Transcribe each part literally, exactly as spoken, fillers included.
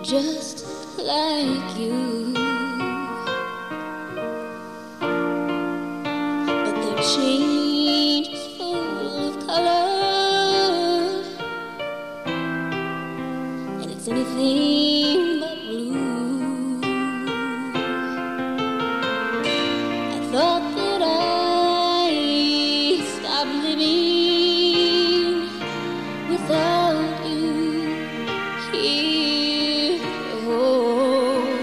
just like you. But their change is full of color, and it's anything but blue. I thought that I stopped living without you here to hold,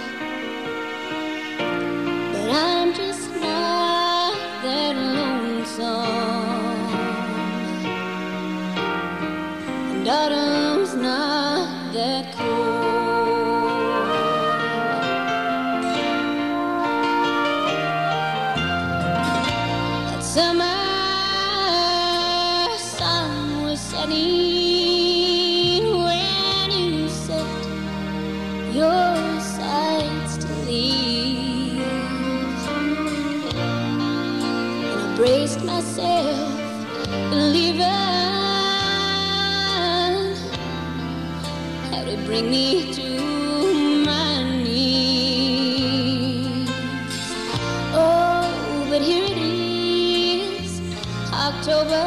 but I'm just not that lonesome, and autumn's not that cold. That summer sun was setting when you set your sights to leave, and I braced myself, believing that would bring me to my knees. Oh, but here it is, October.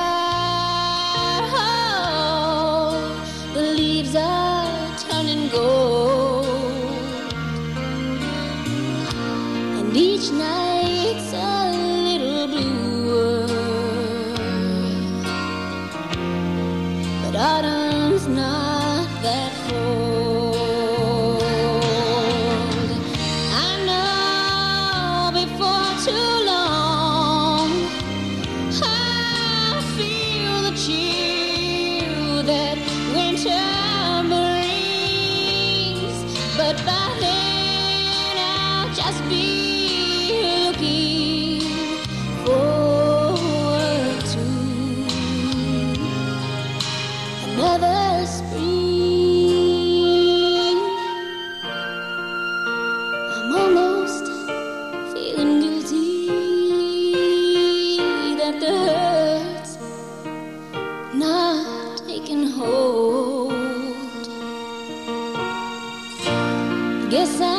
Oh, the leaves are turning gold, and each night's a little bluer, but autumn's not that cold. I know before too long I feel the chill that winter brings, but by then I'll just be looking forward to another spring. I'm almost feeling guilty that the hurt's not taking hold. Guess I